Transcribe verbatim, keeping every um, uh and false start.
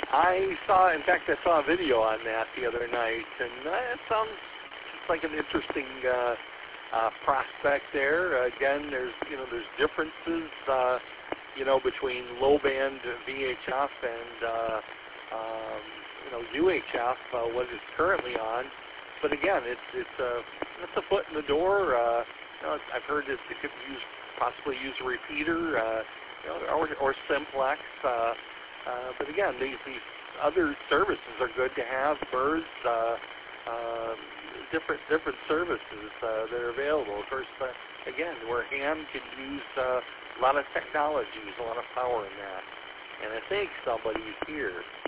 I saw, in fact, I saw a video on that the other night, and uh, it sounds like an interesting uh, uh, prospect there. Uh, again, there's you know there's differences uh, you know between low band V H F and uh, um, you know U H F, uh, what it's currently on. But again, it's it's a it's a foot in the door. Uh, you know, I've heard that it could use possibly use a repeater, uh, you know, or, or simplex. Uh, uh, but again, these these other services are good to have. Burrs, uh, uh, different different services uh, that are available. Of course, uh, again, where ham can use uh, a lot of technologies, a lot of power in that. And I think somebody here